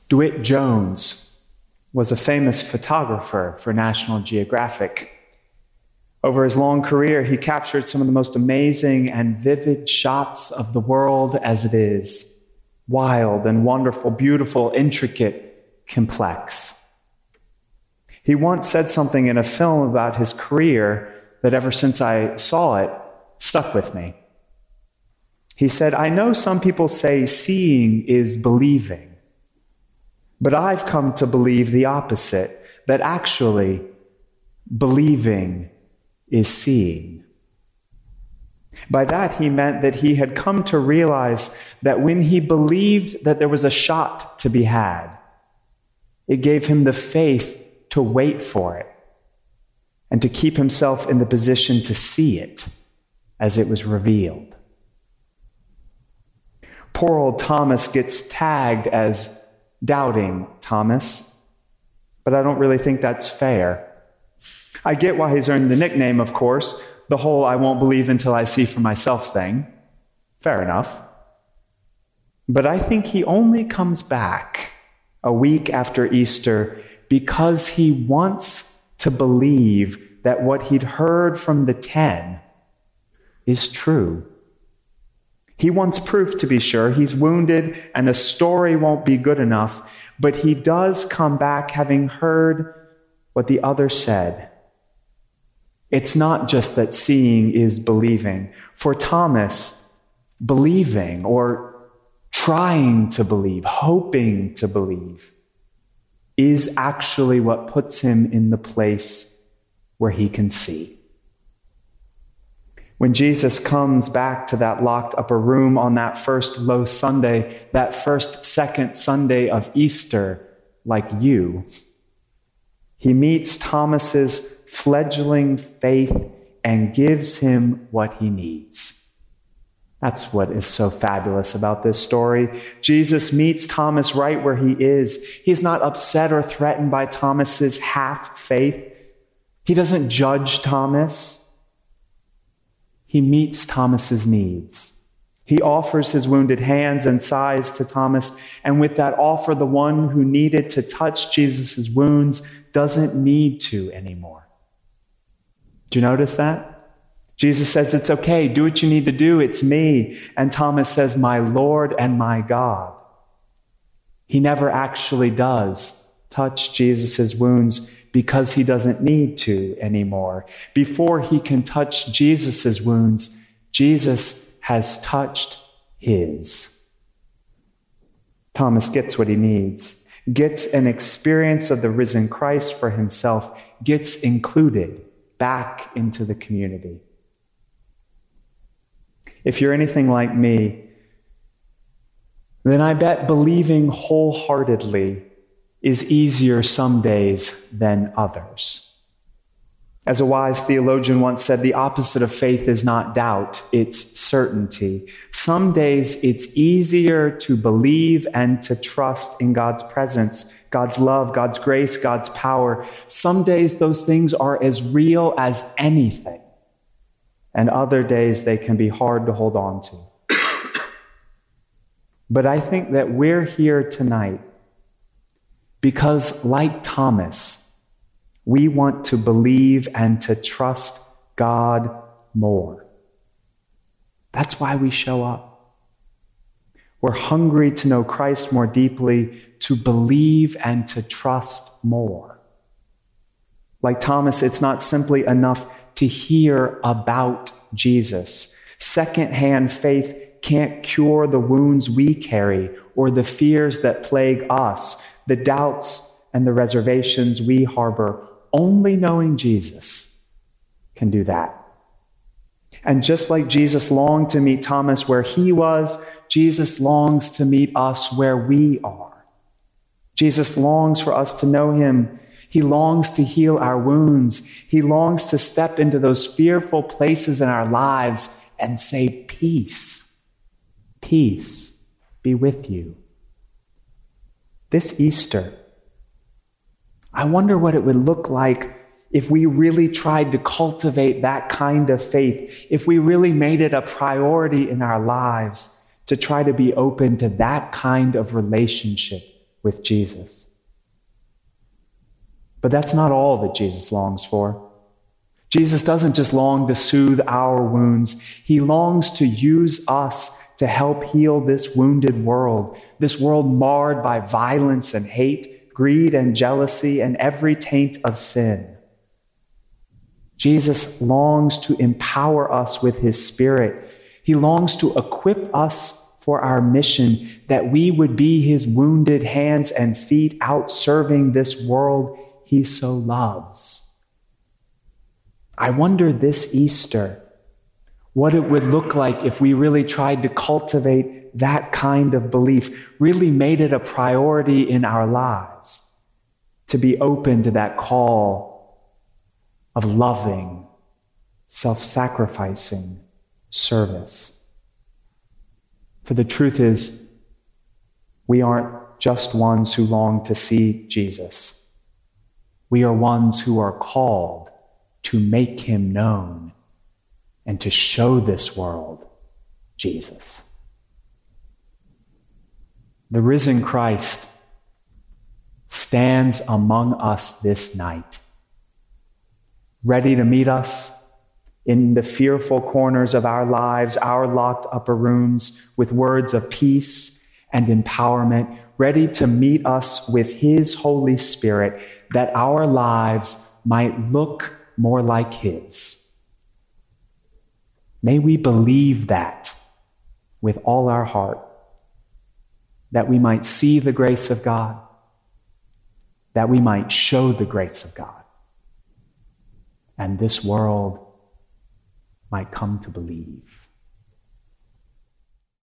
DeWitt Jones was a famous photographer for National Geographic. Over his long career, he captured some of the most amazing and vivid shots of the world as it is. Wild and wonderful, beautiful, intricate, complex. He once said something in a film about his career that ever since I saw it, stuck with me. He said, "I know some people say seeing is believing, but I've come to believe the opposite, that actually believing is seeing." By that, he meant that he had come to realize that when he believed that there was a shot to be had, it gave him the faith to wait for it and to keep himself in the position to see it as it was revealed. Poor old Thomas gets tagged as doubting Thomas, but I don't really think that's fair. I get why he's earned the nickname, of course, the whole "I won't believe until I see for myself" thing. Fair enough. But I think he only comes back a week after Easter because he wants to believe that what he'd heard from the 10 is true. He wants proof, to be sure. He's wounded and a story won't be good enough, but he does come back having heard what the others said. It's not just that seeing is believing. For Thomas, believing or trying to believe, hoping to believe, is actually what puts him in the place where he can see. When Jesus comes back to that locked upper room on that first low Sunday, that second Sunday of Easter, like you, he meets Thomas's fledgling faith and gives him what he needs. That's what is so fabulous about this story. Jesus meets Thomas right where he is. He's not upset or threatened by Thomas's half faith. He doesn't judge Thomas. He meets Thomas's needs. He offers his wounded hands and sighs to Thomas, and with that offer, the one who needed to touch Jesus' wounds doesn't need to anymore. Do you notice that? Jesus says, "It's okay, do what you need to do, it's me." And Thomas says, "My Lord and my God." He never actually does touch Jesus' wounds because he doesn't need to anymore. Before he can touch Jesus' wounds, Jesus has touched his. Thomas gets what he needs, gets an experience of the risen Christ for himself, gets included back into the community. If you're anything like me, then I bet believing wholeheartedly is easier some days than others. As a wise theologian once said, the opposite of faith is not doubt, it's certainty. Some days it's easier to believe and to trust in God's presence, God's love, God's grace, God's power. Some days those things are as real as anything. And other days they can be hard to hold on to. But I think that we're here tonight because, like Thomas, we want to believe and to trust God more. That's why we show up. We're hungry to know Christ more deeply, to believe and to trust more. Like Thomas, it's not simply enough to hear about Jesus. Secondhand faith can't cure the wounds we carry or the fears that plague us, the doubts and the reservations we harbor. Only knowing Jesus can do that. And just like Jesus longed to meet Thomas where he was, Jesus longs to meet us where we are. Jesus longs for us to know him. He longs to heal our wounds. He longs to step into those fearful places in our lives and say, "Peace, peace be with you." This Easter, I wonder what it would look like if we really tried to cultivate that kind of faith, if we really made it a priority in our lives to try to be open to that kind of relationship with Jesus. But that's not all that Jesus longs for. Jesus doesn't just long to soothe our wounds. He longs to use us to help heal this wounded world, this world marred by violence and hate, greed and jealousy, and every taint of sin. Jesus longs to empower us with his Spirit. He longs to equip us for our mission, that we would be his wounded hands and feet out serving this world he so loves. I wonder this Easter what it would look like if we really tried to cultivate that kind of belief, really made it a priority in our lives, to be open to that call of loving, self-sacrificing service. For the truth is, we aren't just ones who long to see Jesus. We are ones who are called to make him known and to show this world Jesus. The risen Christ stands among us this night, ready to meet us in the fearful corners of our lives, our locked upper rooms, with words of peace and empowerment, ready to meet us with his Holy Spirit, that our lives might look more like his. May we believe that with all our heart, that we might see the grace of God, that we might show the grace of God, and this world might come to believe.